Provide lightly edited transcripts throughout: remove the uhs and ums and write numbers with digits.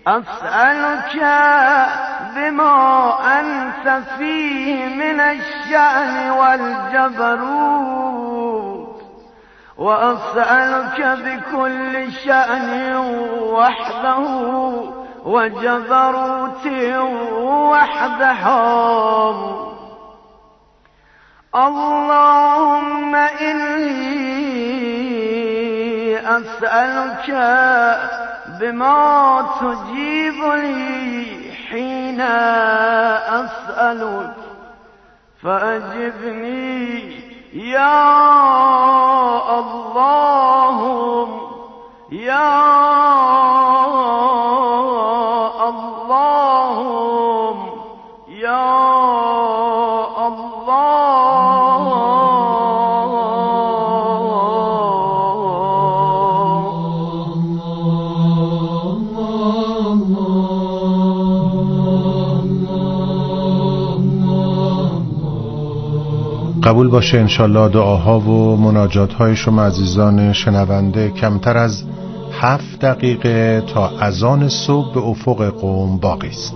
أسألك بما أنت فيه من الشأن والجبروت، وأسألك بكل شأن وحده وجبروت وحده. اللهم إني أسألك بما تجيب لي حين أسألك فأجبني يا اللهم يا اللهم يا قبول باشه انشالله دعاها و مناجاتهای شما عزیزان شنونده کمتر از 7 دقیقه تا اذان صبح به افق قم باقی است.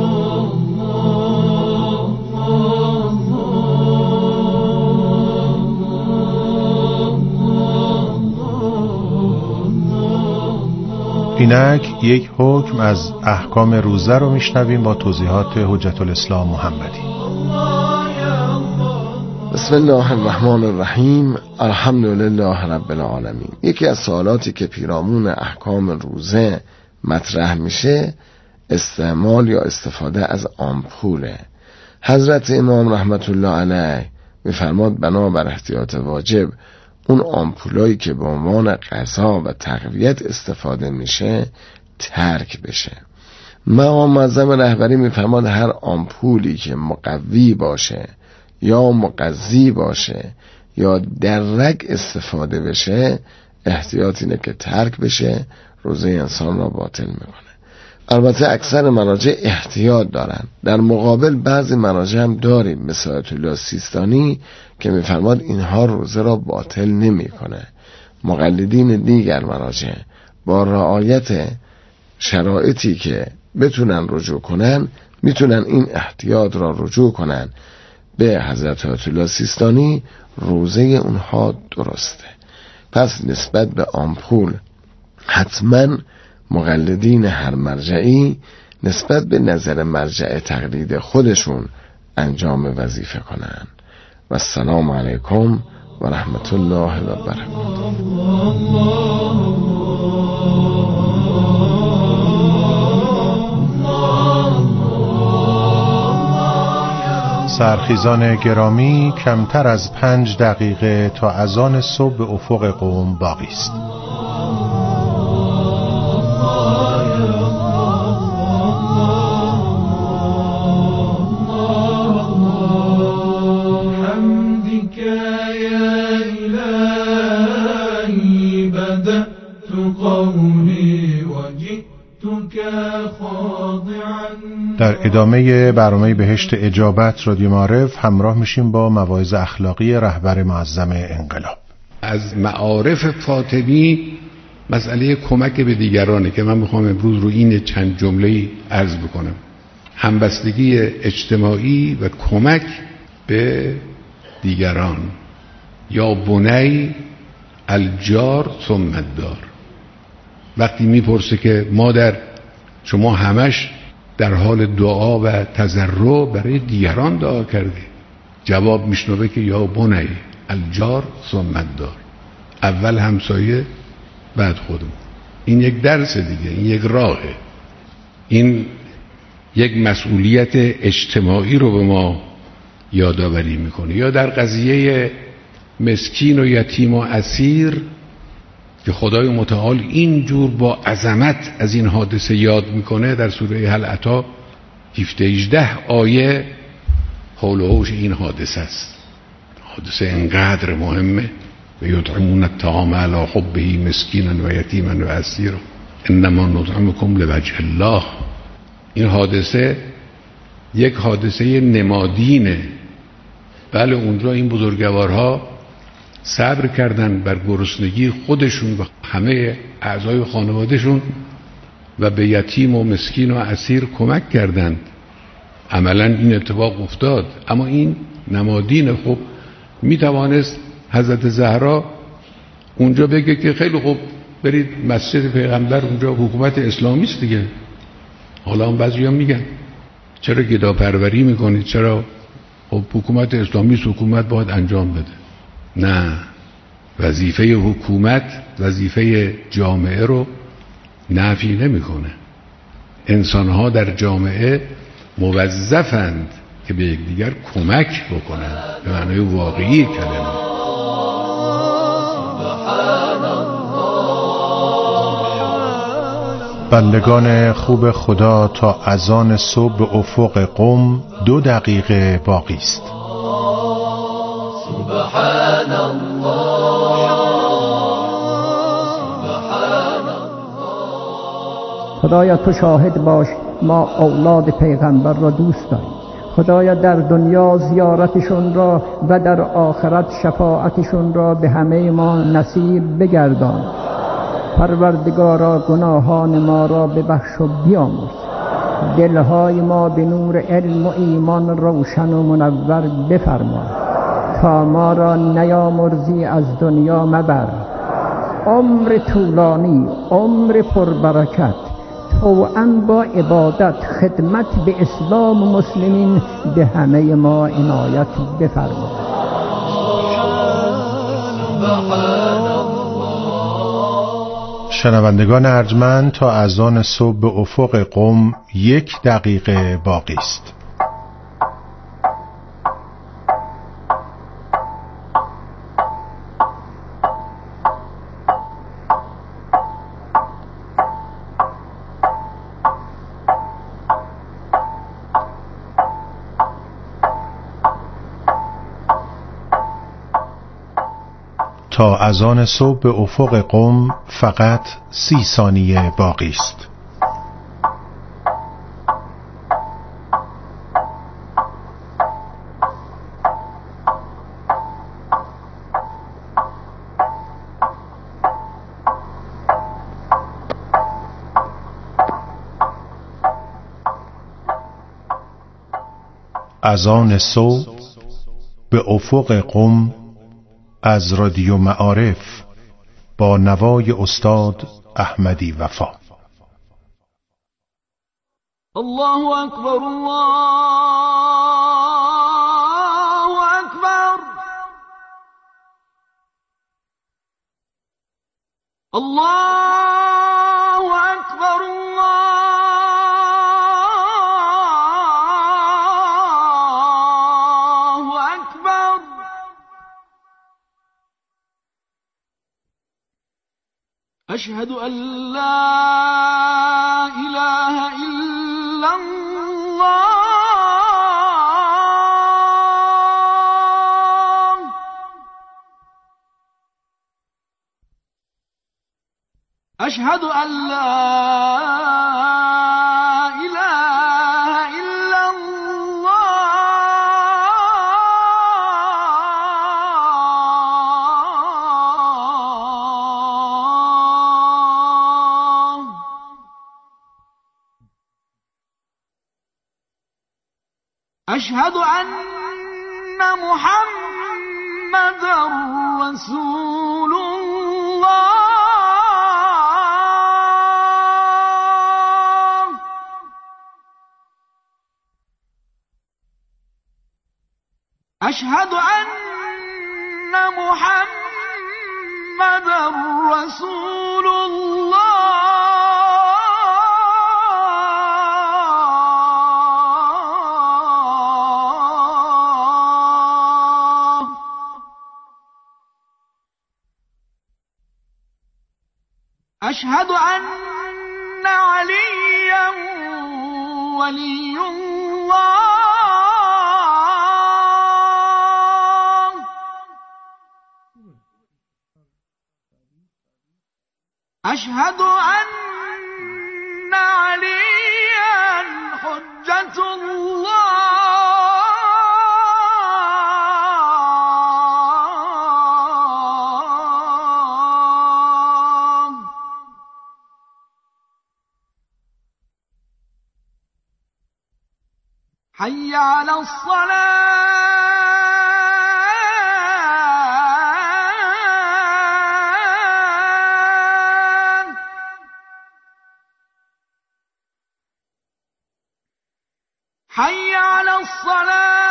اینک یک حکم از احکام روزه رو میشنویم با توضیحات حجت الاسلام محمدی. بسم الله الرحمن الرحیم. الحمدلله رب العالمین. یکی از سوالاتی که پیرامون احکام روزه مطرح میشه استعمال یا استفاده از آمپوله. حضرت امام رحمت الله علیه میفرماد بنابر احتیاط واجب اون آمپولایی که به عنوان غذا و تقویت استفاده میشه ترک بشه. مقام معظم رهبری میفرماد هر آمپولی که مقوی باشه یا مغذی باشه یا درک استفاده بشه احتیاط اینه که ترک بشه، روزه انسان را باطل میکنه. البته اکثر مراجع احتیاط دارن، در مقابل بعضی مراجع هم داریم مثل آیت الله سیستانی که میفرماد اینها روزه را باطل نمیکنه. مقلدین دیگر مراجع با رعایت شرایطی که بتونن رجوع کنن میتونن این احتیاط را رجوع کنن به حضرت آیت الله سیستانی، روزه اونها درسته. پس نسبت به آمپول حتما مقلدین هر مرجعی نسبت به نظر مرجع تقلید خودشون انجام وظیفه کنن. و السلام علیکم و رحمت الله و برکاته. سرخیزان گرامی کمتر از 5 دقیقه تا اذان صبح به افق قم باقی است. در ادامه برنامه بهشت اجابت رادیو معارف همراه میشیم با مواعظ اخلاقی رهبر معظم انقلاب. از معارف فاطمی مسئله کمک به دیگرانه که من میخوام امروز رو این چند جمله‌ای عرض بکنم. همبستگی اجتماعی و کمک به دیگران. یا بنی الجار ثم الدار. وقتی میپرسه که مادر شما همش در حال دعا و تضرع برای دیگران دعا کردی، جواب میشنوه که یا بنی الجار ثم الدار، اول همسایه بعد خودمون. این یک درس دیگه، این یک راهه، این یک مسئولیت اجتماعی رو به ما یادآوری میکنه. یا در قضیه مسکین و یتیم و اسیر که خدای متعال اینجور با عظمت از این حادثه یاد میکنه در سوره هل اتی 17-18 آیه حول و حوش این حادثه است. حادثه اینقدر مهمه. و یطعمون الطعام علی حبه مسکینا و یتیما و اسیرا انما نطعمکم لوجه الله. این حادثه یک حادثه نمادینه. بله اونجا این بزرگوارها صبر کردن بر گرسنگی خودشون و همه اعضای خانوادهشون و به یتیم و مسکین و اسیر کمک کردند. عملا این اتفاق افتاد. اما این نمادین. خب می توانست حضرت زهرا اونجا بگه که خیلی خوب برید مسجد پیغمبر، اونجا حکومت اسلامی است دیگه. حالا هم بعضیا میگن چرا گداپروری میکنید، چرا؟ خب حکومت اسلامی است، حکومت باید انجام بده. نه، وظیفه حکومت وظیفه جامعه رو نفی نمیکنه. انسانها در جامعه موظفند که به یکدیگر کمک بکنند به معنای واقعی کلمه. بندگان خوب خدا، تا اذان صبح به افق قم 2 دقیقه باقی است. سبحان الله. خدایا تو شاهد باش، ما اولاد پیغمبر را دوست داریم. خدایا در دنیا زیارتشون را و در آخرت شفاعتشون را به همه ما نصیب بگردان. پروردگارا گناهان ما را ببخش و بیامرز. دلهای ما به نور علم و ایمان روشن و منور بفرما. تا ما را نیامرزی از دنیا مبر. عمر طولانی، عمر پربرکت، توأم با عبادت، خدمت به اسلام و مسلمین به همه ما عنایت بفرما. شنوندگان ارجمند، تا اذان صبح به افق قم 1 دقیقه باقی است. تا اذان صبح به افق قم فقط 30 ثانیه باقی است. اذان صبح به افق قم از رادیو معارف با نوای استاد احمدی وفا. الله اکبر، الله اکبر، الله اکبر، الله اکبر. اشهد ان لا اله الا الله. اشهد ان لا اله الا الله. اشهد ان محمد رسول الله. اشهد ان محمد رسول الله. اشهد ان عليا ولي الله. اشهد ان عليا حجة الله. حي على الصلاة حي على الصلاة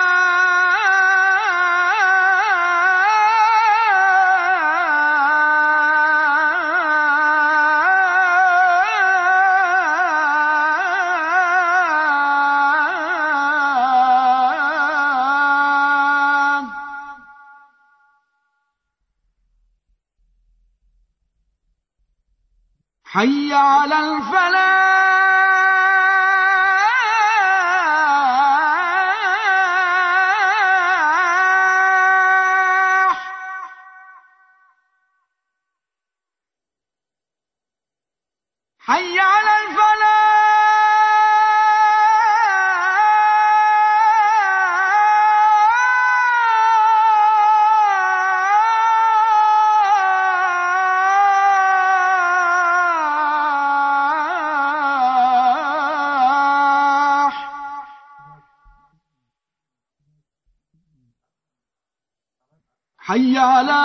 حي على الفلاح حي على الفلاح حي على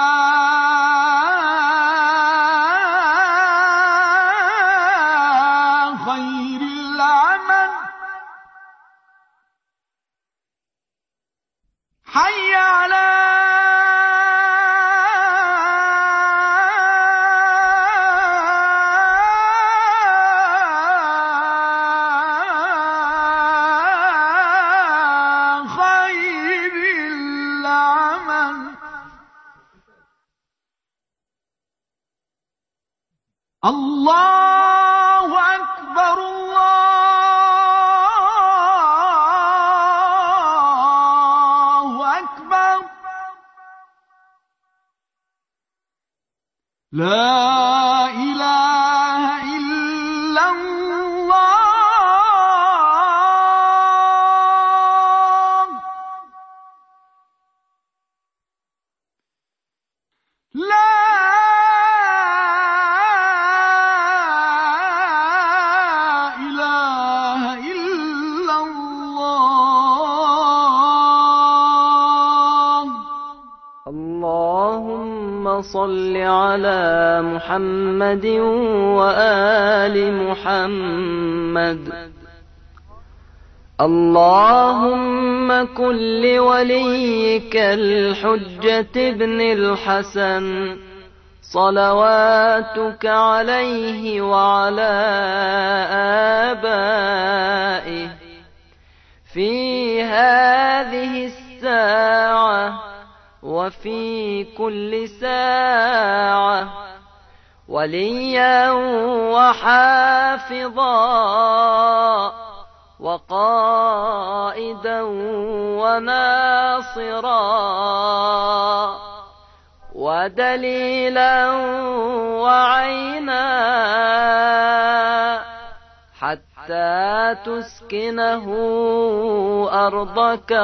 خير العمل حي على خير العمل الله أكبر الله أكبر لا إله إلا الله لا إله إلا الله اللهم صل على محمد وآل محمد اللهم كن لوليك الحجة ابن الحسن صلواتك عليه وعلى آبائه في هذه الساعة وفي كل ساعة وليا وحافظا وقائدا وناصرا ودليلا وعينا حتى تسكنه أرضك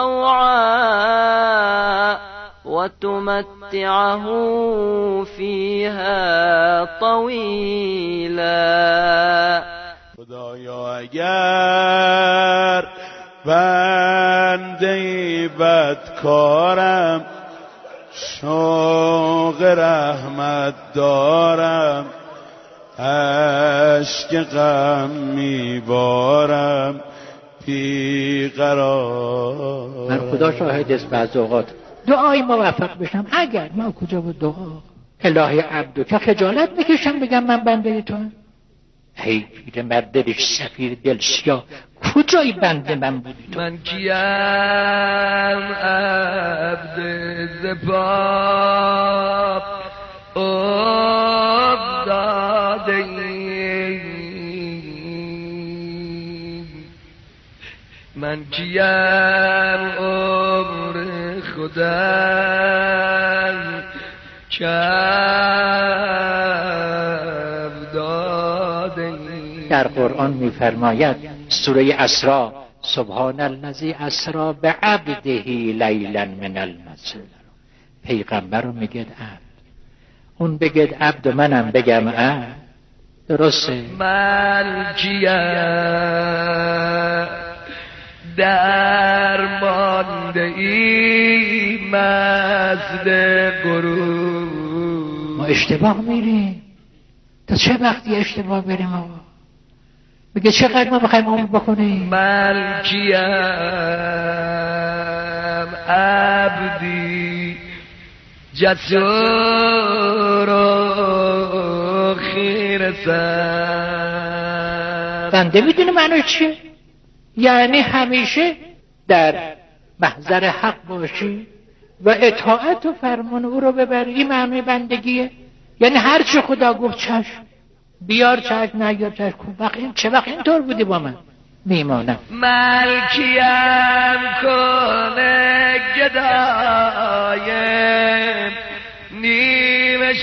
طوعا وتمتعه فيها طويلا. خدایا اگر بنده بدکارم شوق رحمت دارم اشک غم میبارم بیقرار. من خدا شاهد است بعض اوقات دعای موفق بشم اگر ما کجا بود دعا الهی عبدو که خجالت میکشم بگم من بنده تو هم. ای پیر مرد دل سفیر دل سیاه کجای بنده من بودی تو؟ من کیم عبد زباب افتاده من کیم عمر خودم کم داده. در قرآن می‌فرماید سوره اسراء سبحان الذی اسری بعبده لیلا من المسجد. پیغمبر رو میگه عبد، اون بگه عبد و منم بگم عبد. درسته؟ من کیم درمانده ای مزد غرور. ما اشتباه میریم. تا چه وقتی اشتباه بریم آقا؟ میگه چقدر ما بخوایم عمر بکنیم؟ من کیم عبدی جسور و خیر سر. بنده میدونه معنی چیه؟ یعنی همیشه در محضر حق باشی و اطاعت و فرمان او رو ببری. این معنی بندگیه. یعنی هر چه خدا گفت چشم، بیار چشم، نیار چشم. چه وقت اینطور بودی با من؟ میمانم. ملکیم کنه گدایم نیمه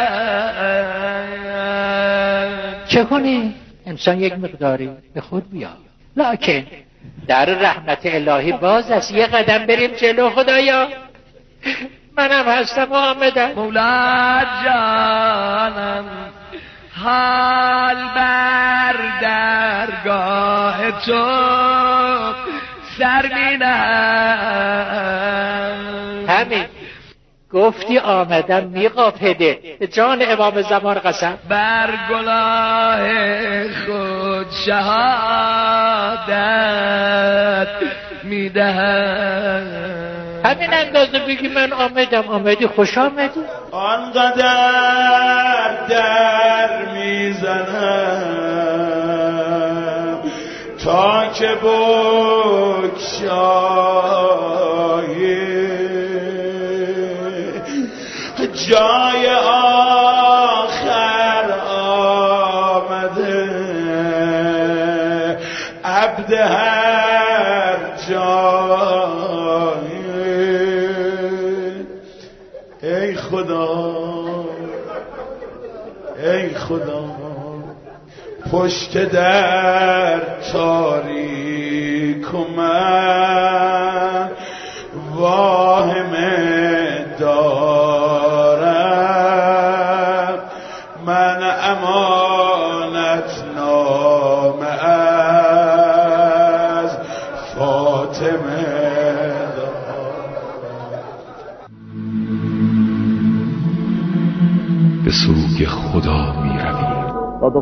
شب. چه کنی؟ انسان یک مقداری به خود بیاد، لکن در رحمت الهی باز است. یه قدم بریم جلو. خدایا منم هستم آمدم. مولا جانم حال بر درگاه تو سر می نهم. همین گفتی آمدم میقاپده به جان امام زمان قسم. بر گناه خود شهادت میدهم. همین اندازه بگی من آمدم. آمدی، خوش آمدی. آنقدر در میزنم تا که بگشایی جای آخر آمده عبد هر جای. ای خدا ای خدا پشت در تاریک و من واهمه دارم. من امانت نامه از فاطمه به سوی خدا می رویم. قد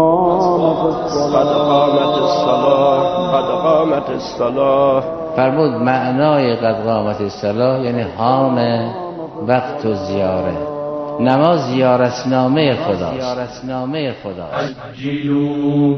قامت الصلاة. فرمود معنای قد قامت الصلاة یعنی حام وقت و زیاره. نماز زیارتنامه خداست. عجلوا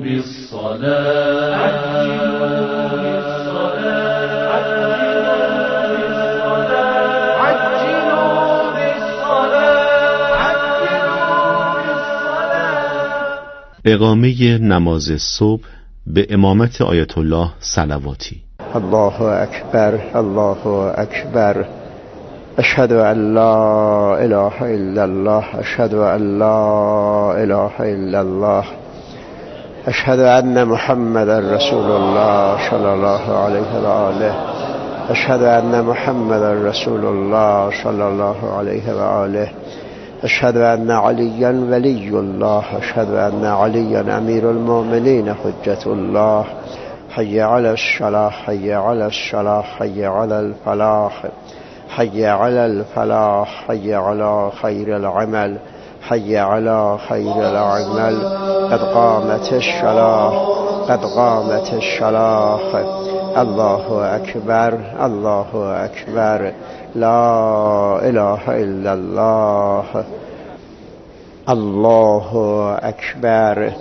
اقامه نماز صبح به امامت آیت الله صلواتی. الله اکبر الله اکبر اشهد ان لا اله الا الله اشهد ان لا اله الا الله اشهد ان محمد رسول الله صلی الله علیه و آله اشهد ان محمد رسول الله صلی الله علیه و آله اشهد ان علیا ولی الله اشهد ان علیا امیر المؤمنین حجت الله حی علی الصلاة حی علی الصلاة حی علی الفلاح حی علی الفلاح حی علی خیر العمل حی علی خیر العمل قد قامت الصلاة قد قامت الصلاة الله اکبر الله اکبر لا اله الا الله الله اکبر.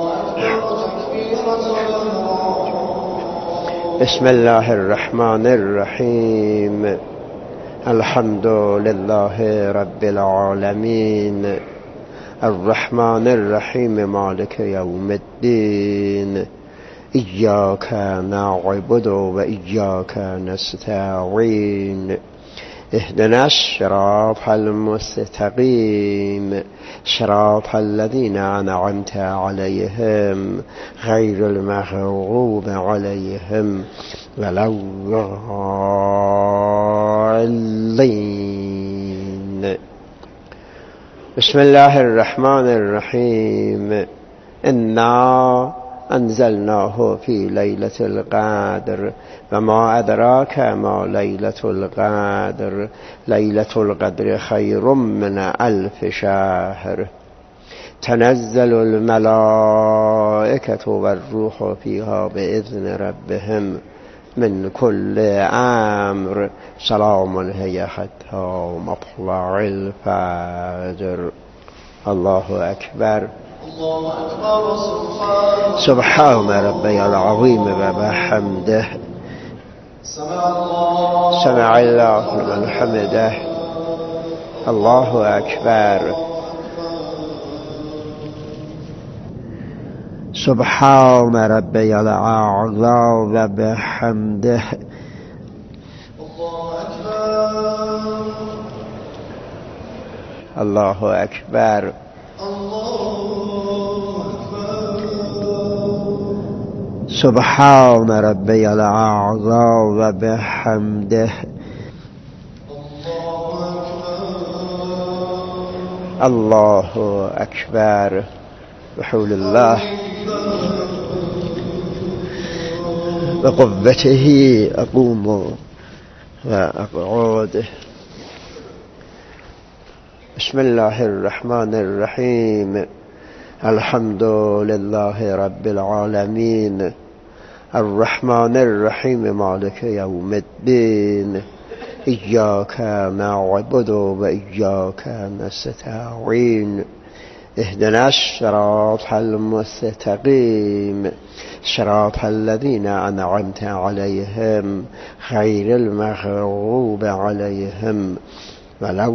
بسم الله الرحمن الرحیم الحمد لله رب العالمین الرحمن الرحیم مالک یوم الدین ایاک نعبد و ایاک نستعین اهدنا الصراط المستقیم صراط الذين أنعمت عليهم غير المغضوب عليهم ولا الضالين. بسم الله الرحمن الرحیم انا أنزلناه في ليلة القدر وما أدراك ما ليلة القدر ليلة القدر خير من 1000 شهر تنزل الملائكة والروح فيها بإذن ربهم من كل أمر سلام هي حتى مطلع الفجر. الله أكبر. سبحان ربي العظيم وبحمده سمع الله لمن حمده. الله أكبر. سبحان ربي الأعلى وبحمده. الله أكبر. سبحان ربي الأعلى وبحمده. الله أكبر. بحول الله بقوته أقوم وأقعد. بسم الله الرحمن الرحيم. الحمد لله رب العالمين الرحمن الرحيم مالك يوم الدين إياك نعبد وإياك نستعين اهدنا الصراط المستقيم صراط الذين أنعمت عليهم غير المغضوب عليهم ولا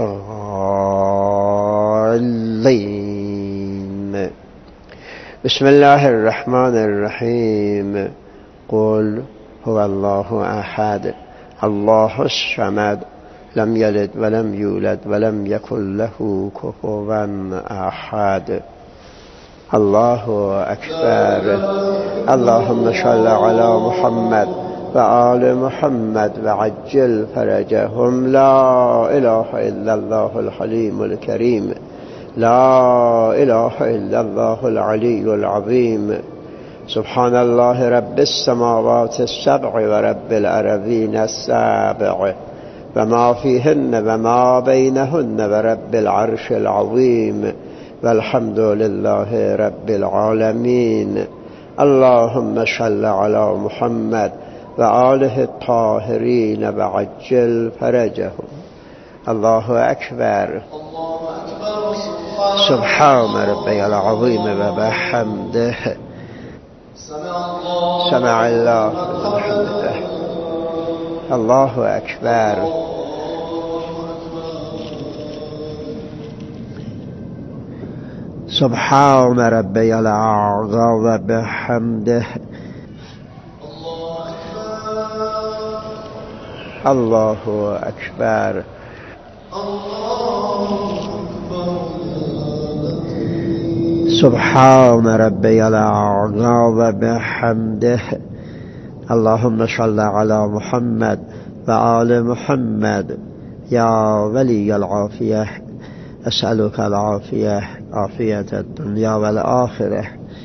الضالين. بسم الله الرحمن الرحيم. قل هو الله أحد الله الصمد لم يلد ولم يولد ولم يكن له كفوا أحد. الله أكبر. اللهم صل على محمد وآل محمد وعجل فرجهم. لا إله إلا الله الحليم الكريم لا إله إلا الله العلي العظيم. سبحان الله رب السماوات السبع ورب الأرضين السبع وما فيهن وما بينهن ورب العرش العظيم والحمد لله رب العالمين. اللهم صل على محمد وآله الطاهرين وعجل فرجهم. الله أكبر. سبحان ربي العظيم وبحمده سمع الله لمن حمده. الله أكبر. سبحان ربي الأعلى وبحمده. الله أكبر. سبحان ربي الأعلى وبحمده. اللهم صل على محمد وآل محمد. يا ولي العافية أسألك العافية عافية الدنيا والآخرة.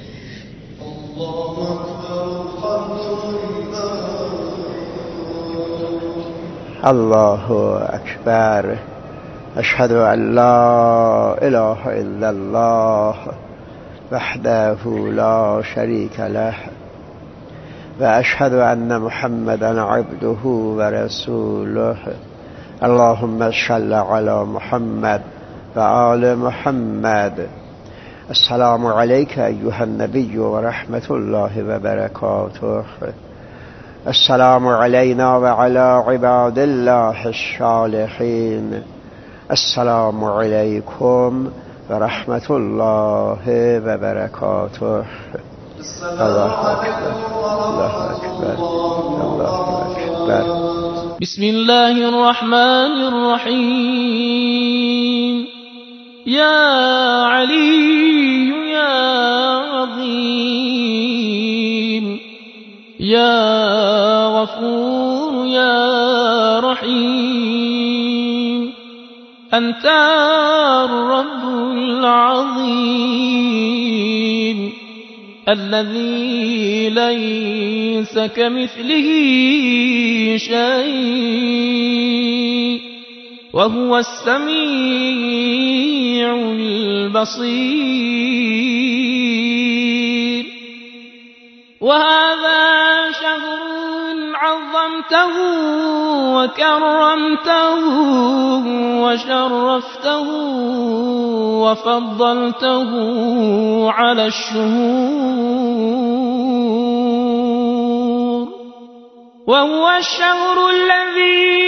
الله أكبر. أشهد أن لا إله إلا الله وحده لا شريك له وأشهد أن محمدا عبده ورسوله. اللهم صل على محمد وآل محمد. السلام عليك أيها النبي ورحمة الله وبركاته. السلام علينا وعلى عباد الله الصالحين. السلام عليكم ورحمة الله وبركاته. الله أكبر. الله أكبر. الله أكبر. بسم الله الرحمن الرحيم. يا علي يا عظيم يا غفور يا رحيم أنت الرب العظيم الذي ليس كمثله شيء وهو السميع البصير وهذا شهر عظمته وكرمته وشرفته وفضلته على الشهور وهو الشهر الذي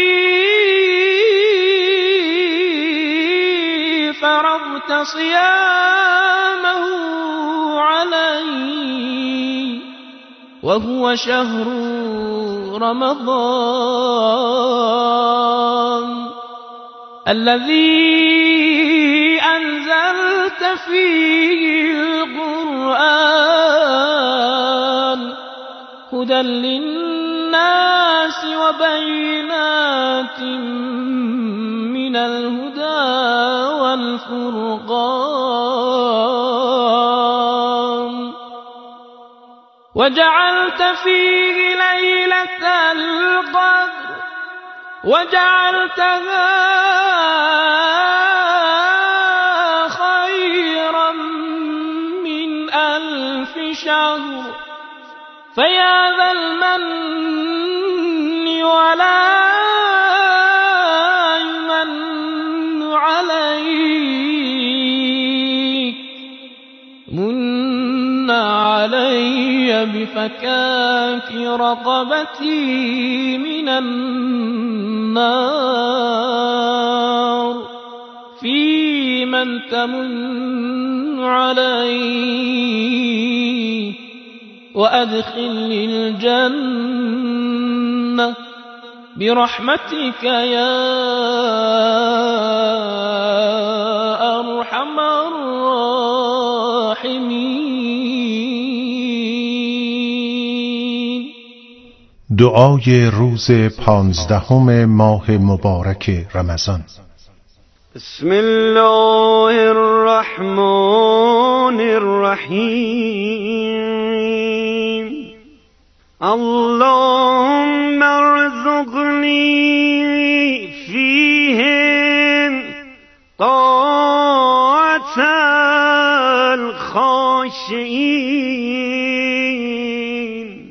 فرضت صيامه علي وهو شهر رمضان الذي أنزلت فيه القرآن هدى للناس وبينات من الهدى والفرقان وجعلت فيه ليلة القدر وجعلتها خيرا من 1000 شهر فيا ذا المن ولا يمن عليك من علي بفكاك رقبتي من النار في من تمن علي وأدخلني الجنة برحمتك يا أرحم الراحمين. دعای روز 15 ماه مبارک رمضان. بسم الله الرحمن الرحیم. اللهم ارزقني فيهم طاعة الخاشعين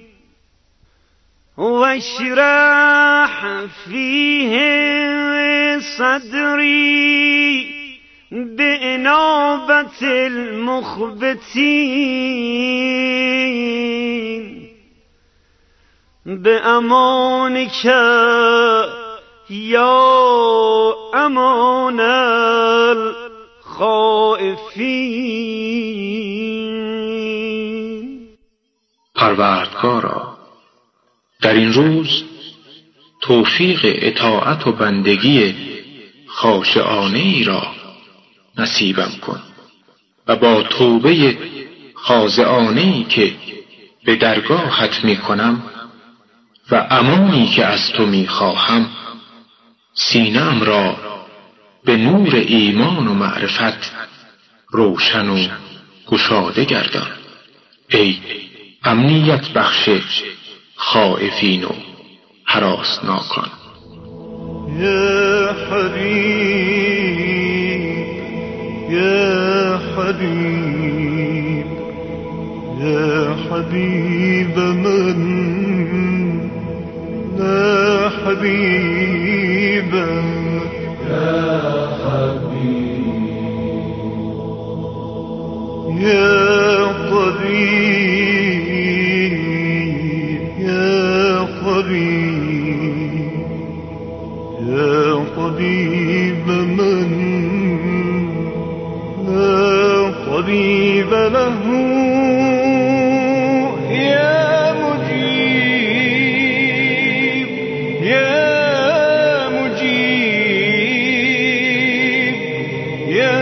واشرح فيهم صدري بإنابة المخبتين بأمانك يا أمان الخائفين. پروردگارا، در این روز توفیق اطاعت و بندگی خاشعانه ای را نصیبم کن و با توبه خاضعانه ای که به درگاهت می کنم و امانی که از تو می خواهم سینه‌ام را به نور ایمان و معرفت روشن و گشاده گردان. ای امنیت بخش خائفین و هراسناکان. یا حبیب یا حبیب یا حبیب من لا حبیب یا حبیب یا طبیب یا طبیب یا طبیب من لا طبیب له یا مجیب یا مجیب یا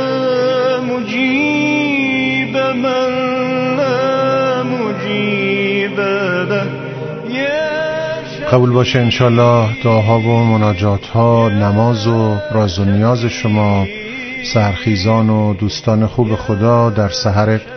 مجیب من لا مجیب له. قبول باشه انشالله دعاها و مناجات ها، نماز و راز و نیاز شما سرخیزان و دوستان خوب خدا در سحر